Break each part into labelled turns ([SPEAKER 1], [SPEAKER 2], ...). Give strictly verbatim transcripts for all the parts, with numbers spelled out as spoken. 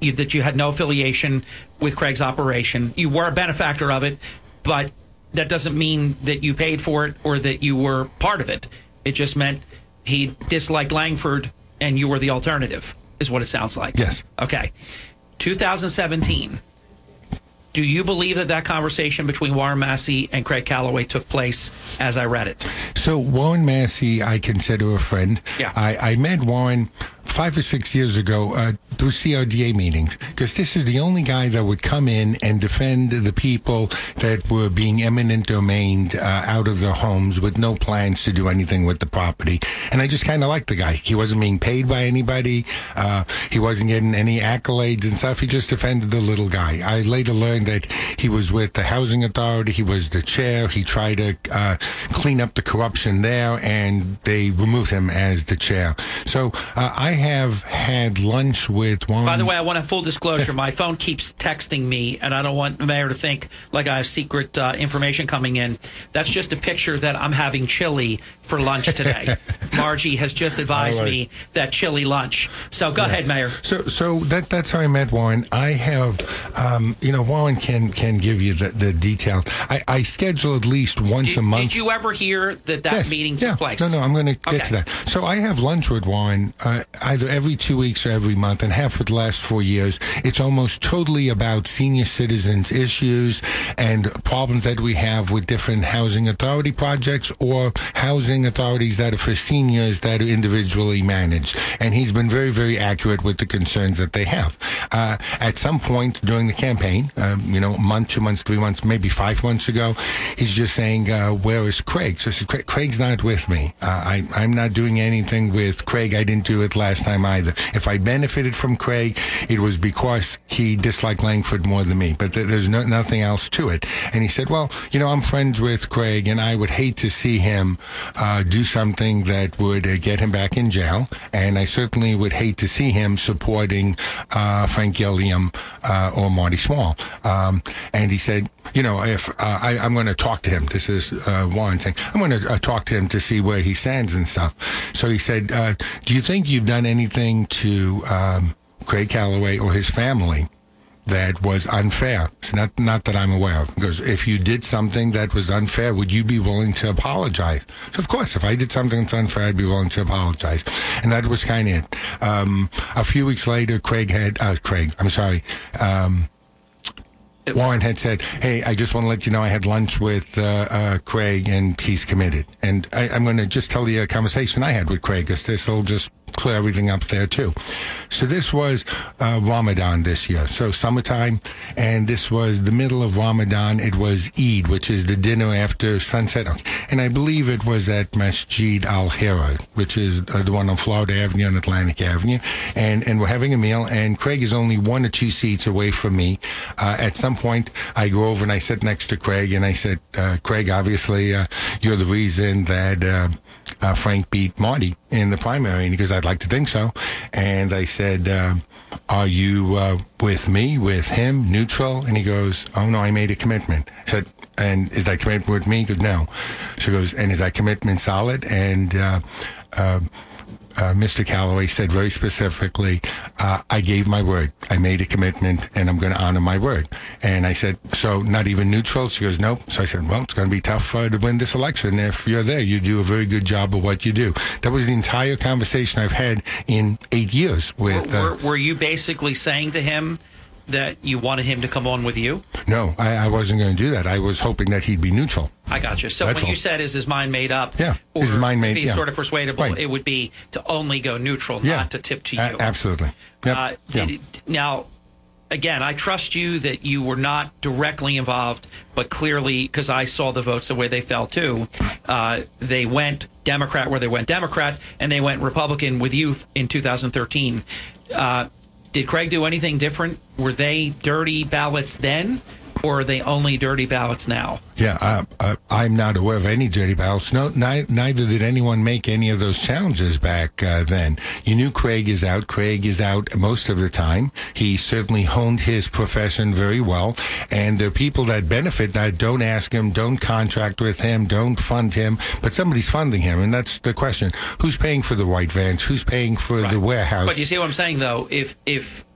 [SPEAKER 1] you, that you had no affiliation with Craig's operation. You were a benefactor of it, but that doesn't mean that you paid for it or that you were part of it. It just meant he disliked Langford and you were the alternative, is what it sounds like.
[SPEAKER 2] Yes.
[SPEAKER 1] Okay. two thousand seventeen. Do you believe that that conversation between Warren Massey and Craig Calloway took place as I read it?
[SPEAKER 2] So Warren Massey, I consider a friend.
[SPEAKER 1] Yeah.
[SPEAKER 2] I, I met Warren five or six years ago uh, through C R D A meetings, because this is the only guy that would come in and defend the people that were being eminent domained uh, out of their homes with no plans to do anything with the property. And I just kind of liked the guy. He wasn't being paid by anybody. Uh, he wasn't getting any accolades and stuff. He just defended the little guy. I later learned that he was with the Housing Authority. He was the chair. He tried to uh, clean up the corruption there, and they removed him as the chair. So uh, I have had lunch with Warren.
[SPEAKER 1] By the way, I want a full disclosure. My phone keeps texting me, and I don't want the mayor to think like I have secret uh, information coming in. That's just a picture that I'm having chili for lunch today. Margie has just advised
[SPEAKER 2] right.
[SPEAKER 1] me that chili lunch. So go yeah. ahead, Mayor.
[SPEAKER 2] So so that that's how I met Warren. I have, um, you know, Warren can can give you the, the detail. I, I schedule at least once
[SPEAKER 1] did,
[SPEAKER 2] a month.
[SPEAKER 1] Did you ever hear that that
[SPEAKER 2] yes.
[SPEAKER 1] meeting took
[SPEAKER 2] yeah.
[SPEAKER 1] place?
[SPEAKER 2] No, no, I'm going to get
[SPEAKER 1] okay.
[SPEAKER 2] to that. So I have lunch with Warren uh, either every two weeks or every month, and have for the last four years. It's almost totally about senior citizens issues and problems that we have with different housing authority projects or housing authorities that are for seniors that are individually managed. And he's been very, very accurate with the concerns that they have. Uh, at some point during the campaign, um, you know, a month, two months, three months, maybe five months ago, he's just saying, uh, where is Craig? So I said, Craig, Craig's not with me. Uh, I, I'm not doing anything with Craig. I didn't do it last time either. If I benefited from Craig, it was because he disliked Langford more than me. But th- there's no, nothing else to it. And he said, well, you know, I'm friends with Craig, and I would hate to see him uh, do something that would uh, get him back in jail. And I certainly would hate to see him supporting uh, Frank Gilliam uh, or Marty Small. Um, and he said, you know, if uh, I, I'm going to talk to him. This is uh, Warren saying, I'm going to uh, talk to him to see where he stands and stuff. So he said, uh, do you think you've done anything to um, Craig Calloway or his family that was unfair? It's not not that I'm aware of. Because if you did something that was unfair, would you be willing to apologize? So of course, if I did something that's unfair, I'd be willing to apologize. And that was kind of it. Um, a few weeks later, Craig had, uh, Craig, I'm sorry, um, Warren had said, hey, I just want to let you know I had lunch with uh, uh, Craig, and he's committed. And I, I'm going to just tell you a conversation I had with Craig, because this will just clear everything up there, too. So this was uh, Ramadan this year, so summertime, and this was the middle of Ramadan. It was Eid, which is the dinner after sunset. And I believe it was at Masjid Al-Hira, which is uh, the one on Florida Avenue and Atlantic Avenue. And, and we're having a meal, and Craig is only one or two seats away from me. Uh, at some point, I go over and I sit next to Craig, and I said, uh, Craig, obviously, uh, you're the reason that uh, uh, Frank beat Marty in the primary. And he goes, I'd like to think so. And I said, uh, are you uh, with me, with him, neutral? And he goes, oh, no, I made a commitment. I said, and is that commitment with me? He goes, no. She goes, and is that commitment solid? And uh, uh, Uh, Mister Calloway said very specifically, uh, I gave my word. I made a commitment, and I'm going to honor my word. And I said, so not even neutral? She goes, nope. So I said, well, it's going to be tough uh, to win this election. If you're there, you do a very good job of what you do. That was the entire conversation I've had in eight years with...
[SPEAKER 1] Uh, were,
[SPEAKER 2] were,
[SPEAKER 1] were you basically saying to him that you wanted him to come on with you?
[SPEAKER 2] No, I, I wasn't going to do that. I was hoping that he'd be neutral.
[SPEAKER 1] I got you. So
[SPEAKER 2] That's
[SPEAKER 1] when
[SPEAKER 2] all.
[SPEAKER 1] you said, is his mind made up?
[SPEAKER 2] Yeah,
[SPEAKER 1] or
[SPEAKER 2] is his mind made
[SPEAKER 1] if he's
[SPEAKER 2] yeah.
[SPEAKER 1] sort of persuadable,
[SPEAKER 2] right.
[SPEAKER 1] it would be to only go neutral,
[SPEAKER 2] yeah.
[SPEAKER 1] not to tip to you.
[SPEAKER 2] A- absolutely. Yep.
[SPEAKER 1] Uh, did
[SPEAKER 2] yep.
[SPEAKER 1] it, now, again, I trust you that you were not directly involved, but clearly, because I saw the votes the way they fell too, uh, they went Democrat where they went Democrat, and they went Republican with you in two thousand thirteen. Uh, did Craig do anything different? Were they dirty ballots then, or are they only dirty ballots now?
[SPEAKER 2] Yeah, uh, uh, I'm not aware of any dirty ballots. No, ni- neither did anyone make any of those challenges back uh, then. You knew Craig is out. Craig is out most of the time. He certainly honed his profession very well. And there are people that benefit that don't ask him, don't contract with him, don't fund him, but somebody's funding him. And that's the question. Who's paying for the white vans? Who's paying for
[SPEAKER 1] right.
[SPEAKER 2] the warehouse?
[SPEAKER 1] But you see what I'm saying, though? If if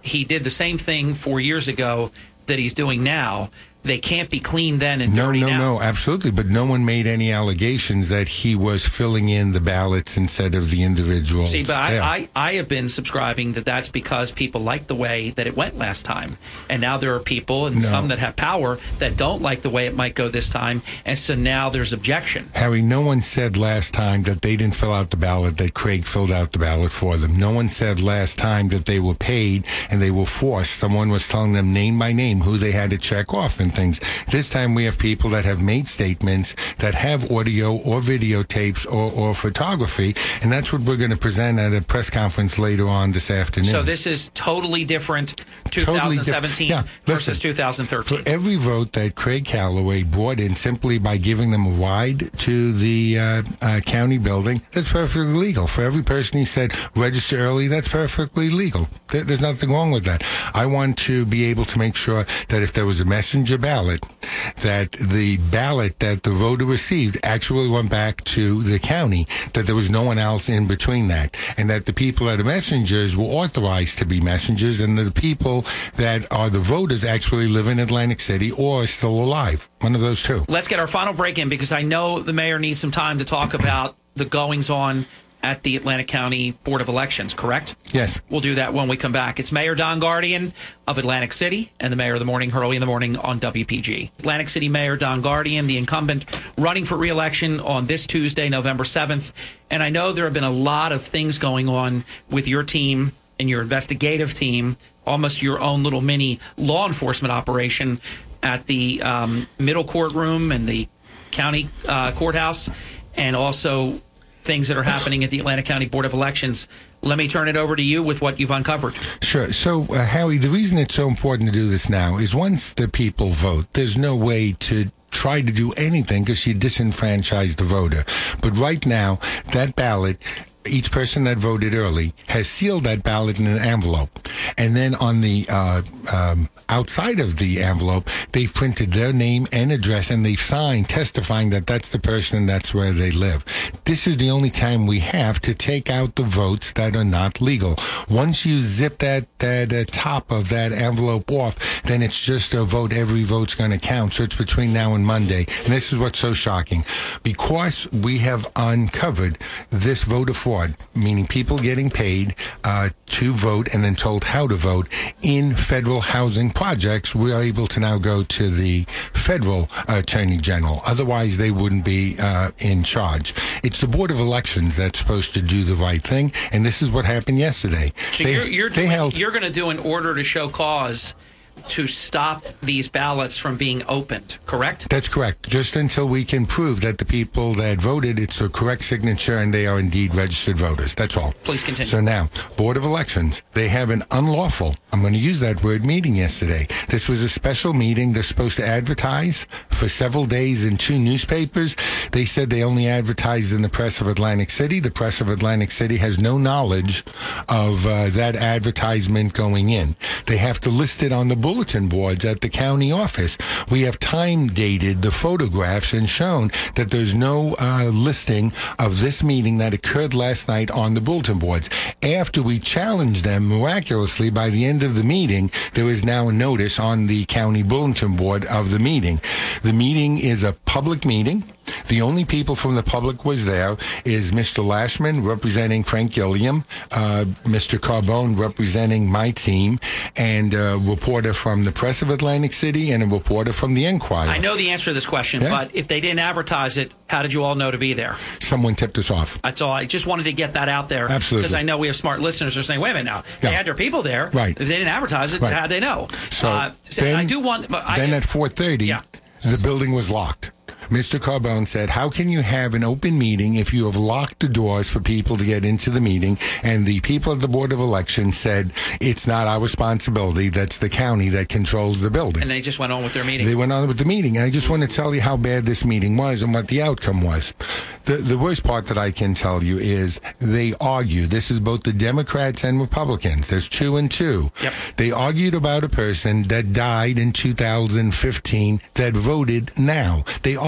[SPEAKER 1] he did the same thing four years ago that he's doing now. They can't be clean then and
[SPEAKER 2] no,
[SPEAKER 1] dirty
[SPEAKER 2] no,
[SPEAKER 1] now.
[SPEAKER 2] No, no, absolutely. But no one made any allegations that he was filling in the ballots instead of the individuals.
[SPEAKER 1] See, but I, I, I have been subscribing that that's because people like the way that it went last time. And now there are people, and
[SPEAKER 2] no.
[SPEAKER 1] some that have power, that don't like the way it might go this time. And so now there's objection.
[SPEAKER 2] Harry, no one said last time that they didn't fill out the ballot, that Craig filled out the ballot for them. No one said last time that they were paid and they were forced. Someone was telling them name by name who they had to check off and things. This time we have people that have made statements, that have audio or videotapes or, or photography, and that's what we're going to present at a press conference later on this afternoon.
[SPEAKER 1] So this is totally different twenty seventeen
[SPEAKER 2] totally diff- yeah,
[SPEAKER 1] versus
[SPEAKER 2] listen,
[SPEAKER 1] two thousand thirteen.
[SPEAKER 2] For every vote that Craig Calloway brought in simply by giving them a ride to the uh, uh, county building, that's perfectly legal. For every person he said register early, that's perfectly legal. There, there's nothing wrong with that. I want to be able to make sure that if there was a messenger ballot, that the ballot that the voter received actually went back to the county, that there was no one else in between that, and that the people that are messengers were authorized to be messengers, and the people that are the voters actually live in Atlantic City or are still alive. One of those two.
[SPEAKER 1] Let's get our final break in, because I know the mayor needs some time to talk about the goings-on at the Atlantic County Board of Elections, correct?
[SPEAKER 2] Yes.
[SPEAKER 1] We'll do that when we come back. It's Mayor Don Guardian of Atlantic City and the Mayor of the Morning, Hurley in the Morning on W P G. Atlantic City Mayor Don Guardian, the incumbent, running for re-election on this Tuesday, November seventh. And I know there have been a lot of things going on with your team and your investigative team, almost your own little mini law enforcement operation at the um, middle courtroom and the county uh, courthouse, and also things that are happening at the Atlantic County Board of Elections. Let me turn it over to you with what you've uncovered.
[SPEAKER 2] Sure. So, uh, Howie, the reason it's so important to do this now is once the people vote, there's no way to try to do anything because you disenfranchise the voter. But right now, that ballot, each person that voted early has sealed that ballot in an envelope. And then on the uh, um, outside of the envelope, they've printed their name and address, and they've signed testifying that that's the person and that's where they live. This is the only time we have to take out the votes that are not legal. Once you zip that, that uh, top of that envelope off, then it's just a vote. Every vote's going to count. So it's between now and Monday. And this is what's so shocking. Because we have uncovered this voter fraud, meaning people getting paid uh, to vote and then told how to vote in federal housing projects, we are able to now go to the federal attorney general. Otherwise, they wouldn't be uh, in charge. It's the Board of Elections that's supposed to do the right thing, and this is what happened yesterday.
[SPEAKER 1] So
[SPEAKER 2] they,
[SPEAKER 1] you're you're,
[SPEAKER 2] they
[SPEAKER 1] doing,
[SPEAKER 2] held,
[SPEAKER 1] you're going to do an order to show cause to stop these ballots from being opened, correct?
[SPEAKER 2] That's correct. Just until we can prove that the people that voted, it's the correct signature and they are indeed registered voters. That's all.
[SPEAKER 1] Please continue.
[SPEAKER 2] So now, Board of Elections, they have an unlawful, I'm going to use that word, meeting yesterday. This was a special meeting. They're supposed to advertise for several days in two newspapers. They said they only advertised in the Press of Atlantic City. The Press of Atlantic City has no knowledge of uh, that advertisement going in. They have to list it on the bulletin boards at the county office. We have time dated the photographs and shown that there's no uh, listing of this meeting that occurred last night on the bulletin boards. After we challenged them miraculously, by the end of the meeting, there is now a notice on the county bulletin board of the meeting. The meeting is a public meeting. The only people from the public was there is Mister Lashman representing Frank Gilliam, uh, Mister Carbone representing my team, and a reporter from the Press of Atlantic City and a reporter from the Enquirer.
[SPEAKER 1] I know the answer to this question,
[SPEAKER 2] yeah.
[SPEAKER 1] but if they didn't advertise it, how did you all know to be there?
[SPEAKER 2] Someone tipped us off.
[SPEAKER 1] That's all. I just wanted to get that out there.
[SPEAKER 2] Absolutely.
[SPEAKER 1] Because I know we have smart listeners who are saying, wait a minute now, they
[SPEAKER 2] yeah.
[SPEAKER 1] had their people there.
[SPEAKER 2] Right.
[SPEAKER 1] If they didn't advertise it,
[SPEAKER 2] right.
[SPEAKER 1] how'd they know?
[SPEAKER 2] So,
[SPEAKER 1] uh, so
[SPEAKER 2] then,
[SPEAKER 1] I do want... But I,
[SPEAKER 2] then at four thirty,
[SPEAKER 1] yeah.
[SPEAKER 2] the building was locked. Mister Carbone said, how can you have an open meeting if you have locked the doors for people to get into the meeting? And the people at the Board of Elections said, it's not our responsibility. That's the county that controls the building.
[SPEAKER 1] And they just went on with their meeting.
[SPEAKER 2] They went on with the meeting. And I just want to tell you how bad this meeting was and what the outcome was. The, the worst part that I can tell you is they argue. This is both the Democrats and Republicans. There's two and two.
[SPEAKER 1] Yep.
[SPEAKER 2] They argued about a person that died in two thousand fifteen that voted now. They argued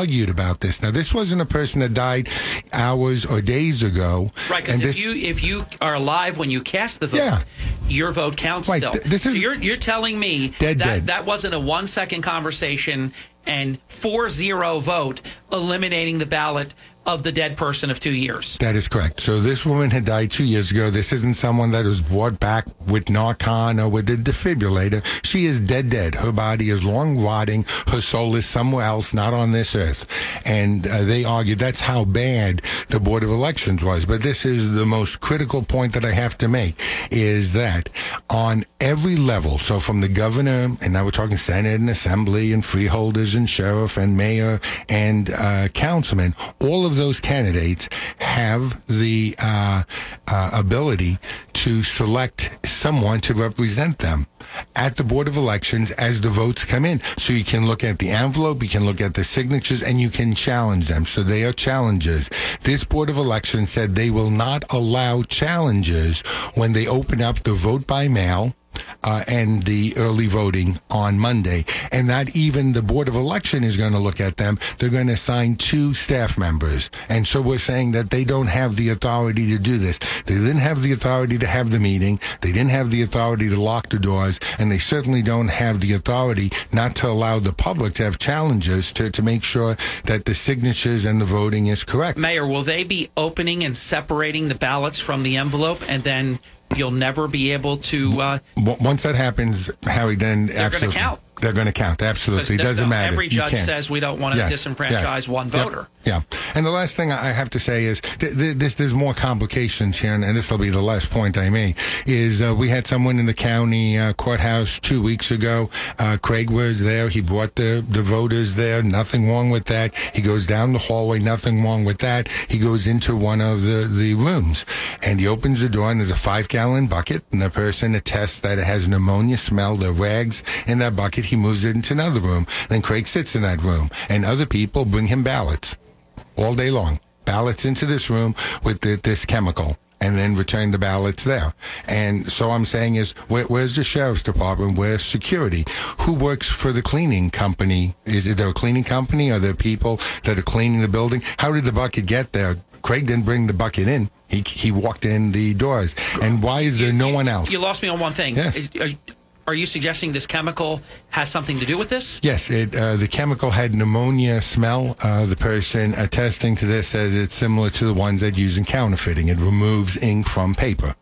[SPEAKER 2] argued about this. Now, this wasn't a person that died hours or days ago.
[SPEAKER 1] Right, because if this, you if you are alive when you cast the vote, yeah. your vote counts
[SPEAKER 2] right,
[SPEAKER 1] still.
[SPEAKER 2] Th- this is
[SPEAKER 1] so you're you're telling me
[SPEAKER 2] dead,
[SPEAKER 1] that
[SPEAKER 2] dead.
[SPEAKER 1] that wasn't a one second conversation and four zero vote eliminating the ballot of the dead person of two years.
[SPEAKER 2] That is correct. So this woman had died two years ago. This isn't someone that was brought back with Narcan or with a defibrillator. She is dead, dead. Her body is long rotting. Her soul is somewhere else, not on this earth. And uh, they argue that's how bad the Board of Elections was. But this is the most critical point that I have to make, is that on every level, so from the governor, and now we're talking Senate and Assembly and freeholders and sheriff and mayor and uh, councilman, all of those candidates have the uh, uh, ability to select someone to represent them at the Board of Elections as the votes come in. So you can look at the envelope, you can look at the signatures, and you can challenge them. So they are challengers. This Board of Elections said they will not allow challenges when they open up the vote by mail Uh, and the early voting on Monday. And not even the Board of Election is going to look at them. They're going to assign two staff members. And so we're saying that they don't have the authority to do this. They didn't have the authority to have the meeting. They didn't have the authority to lock the doors. And they certainly don't have the authority not to allow the public to have challenges to, to make sure that the signatures and the voting is correct.
[SPEAKER 1] Mayor, will they be opening and separating the ballots from the envelope, and then you'll never be able to... Uh,
[SPEAKER 2] Once that happens, Harry, then
[SPEAKER 1] they're
[SPEAKER 2] absolutely.
[SPEAKER 1] They're going to count.
[SPEAKER 2] They're going to count. Absolutely. It doesn't
[SPEAKER 1] no,
[SPEAKER 2] matter.
[SPEAKER 1] Every judge says we don't want to
[SPEAKER 2] yes.
[SPEAKER 1] disenfranchise
[SPEAKER 2] yes.
[SPEAKER 1] one voter.
[SPEAKER 2] Yep. Yeah. And the last thing I have to say is th- th- this, there's more complications here, and, and this will be the last point I make, is uh, we had someone in the county uh, courthouse two weeks ago. Uh, Craig was there. He brought the, the voters there. Nothing wrong with that. He goes down the hallway. Nothing wrong with that. He goes into one of the, the rooms, and he opens the door, and there's a five-gallon bucket, and the person attests that it has pneumonia smell. There are rags in that bucket. He moves it into another room. Then Craig sits in that room, and other people bring him ballots all day long. Ballots into this room with the, this chemical, and then return the ballots there. And so I'm saying is, where, where's the sheriff's department? Where's security? Who works for the cleaning company? Is there a cleaning company? Are there people that are cleaning the building? How did the bucket get there? Craig didn't bring the bucket in. He he walked in the doors. And why is there
[SPEAKER 1] you,
[SPEAKER 2] no
[SPEAKER 1] you,
[SPEAKER 2] one else?
[SPEAKER 1] You lost me on one thing.
[SPEAKER 2] Yes.
[SPEAKER 1] Is, are, Are you suggesting this chemical has something to do with this?
[SPEAKER 2] Yes, it, uh, the chemical had pneumonia smell. Uh, the person attesting to this says it's similar to the ones that use in counterfeiting. It removes ink from paper.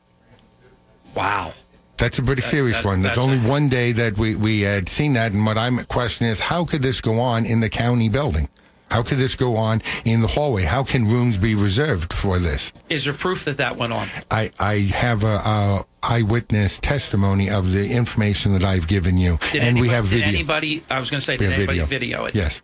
[SPEAKER 1] Wow.
[SPEAKER 2] That's a pretty serious
[SPEAKER 1] that, that,
[SPEAKER 2] one. There's
[SPEAKER 1] that's
[SPEAKER 2] only
[SPEAKER 1] a,
[SPEAKER 2] one day that we, we had seen that, and what I'm questioning is, how could this go on in the county building? How could this go on in the hallway? How can rooms be reserved for this?
[SPEAKER 1] Is there proof that that went on?
[SPEAKER 2] I, I have a, a eyewitness testimony of the information that I've given you,
[SPEAKER 1] did
[SPEAKER 2] and
[SPEAKER 1] anybody,
[SPEAKER 2] we have video.
[SPEAKER 1] Did anybody? I was going to say, did anybody video. video it?
[SPEAKER 2] Yes.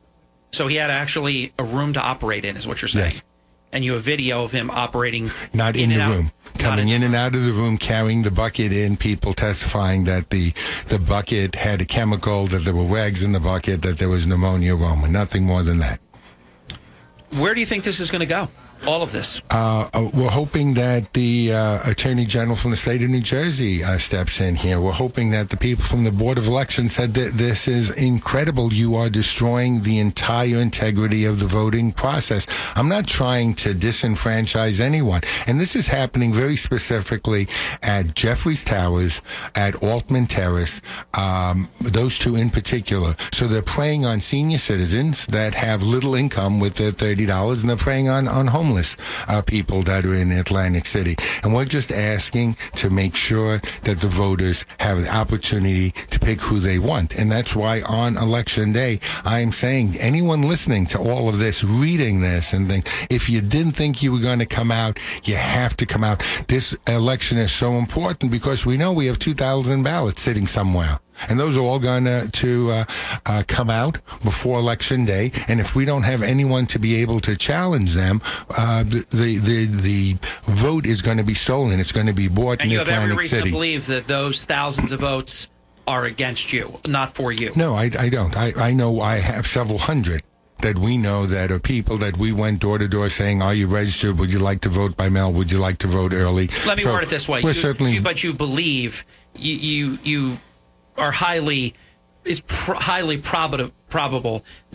[SPEAKER 1] So he had actually a room to operate in, is what you're saying?
[SPEAKER 2] Yes.
[SPEAKER 1] And you have video of him operating
[SPEAKER 2] not in,
[SPEAKER 1] in
[SPEAKER 2] the
[SPEAKER 1] out,
[SPEAKER 2] room, coming in, in and out of the room, carrying the bucket in. People testifying that the the bucket had a chemical, that there were rags in the bucket, that there was pneumonia aroma. Nothing more than that.
[SPEAKER 1] Where do you think this is going to go? All of this?
[SPEAKER 2] Uh, uh, we're hoping that the uh, Attorney General from the state of New Jersey uh, steps in here. We're hoping that the people from the Board of Elections said that this is incredible. You are destroying the entire integrity of the voting process. I'm not trying to disenfranchise anyone. And this is happening very specifically at Jeffries Towers, at Altman Terrace, um, those two in particular. So they're preying on senior citizens that have little income with their thirty dollars, and they're preying on, on homeless Uh, people that are in Atlantic City. And we're just asking to make sure that the voters have the opportunity to pick who they want. And that's why on Election Day, I'm saying anyone listening to all of this, reading this and think, if you didn't think you were going to come out, you have to come out. This election is so important because we know we have two thousand ballots sitting somewhere. And those are all going to, to uh, uh, come out before Election Day. And if we don't have anyone to be able to challenge them, uh, the, the, the the vote is going to be stolen. It's going to be bought
[SPEAKER 1] and
[SPEAKER 2] in
[SPEAKER 1] you
[SPEAKER 2] Atlantic
[SPEAKER 1] have every reason
[SPEAKER 2] City.
[SPEAKER 1] to believe that those thousands of votes are against you, not for you.
[SPEAKER 2] No, I, I don't. I, I know I have several hundred that we know that are people that we went door to door saying, are you registered? Would you like to vote by mail? Would you like to vote early?
[SPEAKER 1] Let me
[SPEAKER 2] so
[SPEAKER 1] word it this way.
[SPEAKER 2] We're
[SPEAKER 1] You,
[SPEAKER 2] certainly,
[SPEAKER 1] you, but you believe you you, you are highly, it's pr- highly probable, probable that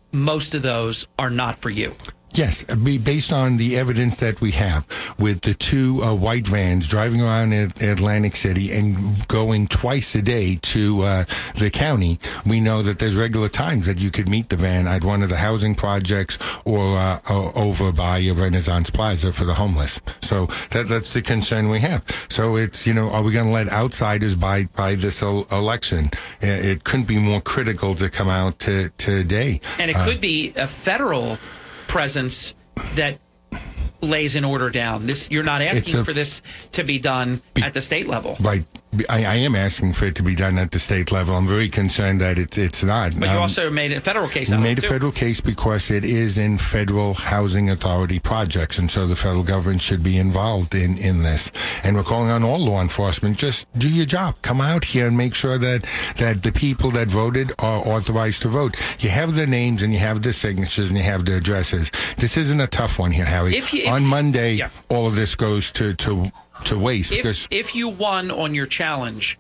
[SPEAKER 1] most of those are not for you.
[SPEAKER 2] Yes, be- based on the evidence that we have with the two uh, white vans driving around in Atlantic City and going twice a day to uh, the county, we know that there's regular times that you could meet the van at one of the housing projects or uh, o- over by Renaissance Plaza for the homeless. So that that's the concern we have. So it's, you know, are we going to let outsiders buy, buy this el- election? It couldn't be more critical to come out to, today.
[SPEAKER 1] And it
[SPEAKER 2] Uh,
[SPEAKER 1] could be a federal presence that lays an order down. This you're not asking
[SPEAKER 2] a,
[SPEAKER 1] for this to be done
[SPEAKER 2] be,
[SPEAKER 1] at the state level.
[SPEAKER 2] Right. I, I am asking for it to be done at the state level. I'm very concerned that it's it's not.
[SPEAKER 1] But you
[SPEAKER 2] um,
[SPEAKER 1] also made a federal case
[SPEAKER 2] we
[SPEAKER 1] out of
[SPEAKER 2] made
[SPEAKER 1] it,
[SPEAKER 2] a
[SPEAKER 1] too.
[SPEAKER 2] federal case because it is in federal housing authority projects, and so the federal government should be involved in, in this. And we're calling on all law enforcement, just do your job. Come out here and make sure that, that the people that voted are authorized to vote. You have their names and you have their signatures and you have their addresses. This isn't a tough one here, Harry.
[SPEAKER 1] If you, if,
[SPEAKER 2] on Monday,
[SPEAKER 1] yeah.
[SPEAKER 2] all of this goes to, to, to waste.
[SPEAKER 1] If,
[SPEAKER 2] because
[SPEAKER 1] if you won on your challenge,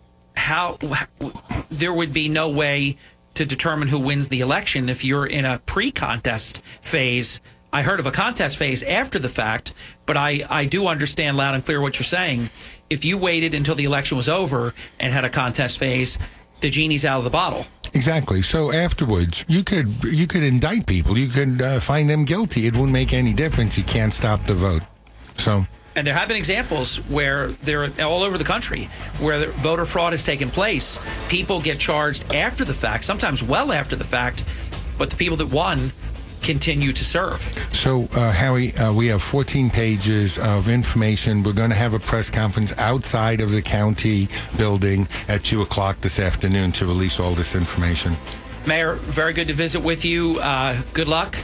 [SPEAKER 1] how there would be no way to determine who wins the election if you're in a pre-contest phase. I heard of a contest phase after the fact, but I, I do understand loud and clear what you're saying. If you waited until the election was over and had a contest phase, the genie's out of the bottle.
[SPEAKER 2] Exactly. So afterwards, you could you could indict people. You could uh, find them guilty. It wouldn't make any difference. You can't stop the vote. So.
[SPEAKER 1] And there have been examples where they're all over the country where voter fraud has taken place. People get charged after the fact, sometimes well after the fact, but the people that won continue to serve.
[SPEAKER 2] So, uh, Harry, uh, we have fourteen pages of information. We're going to have a press conference outside of the county building at two o'clock this afternoon to release all this information.
[SPEAKER 1] Mayor, very good to visit with you. Uh, good luck.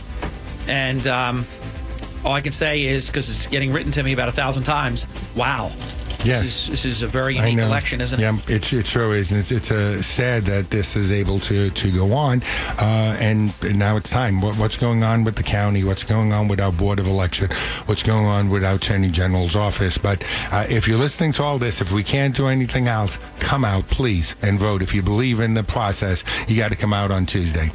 [SPEAKER 1] And um, all I can say is, because it's getting written to me about a thousand times, wow.
[SPEAKER 2] Yes.
[SPEAKER 1] This is, this is a very unique election, isn't it?
[SPEAKER 2] Yeah, it, it sure is. And it's, it's uh, sad that this is able to, to go on. Uh, and, and now it's time. What, what's going on with the county? What's going on with our Board of Election? What's going on with our Attorney General's office? But uh, if you're listening to all this, if we can't do anything else, come out, please, and vote. If you believe in the process, you got to come out on Tuesday.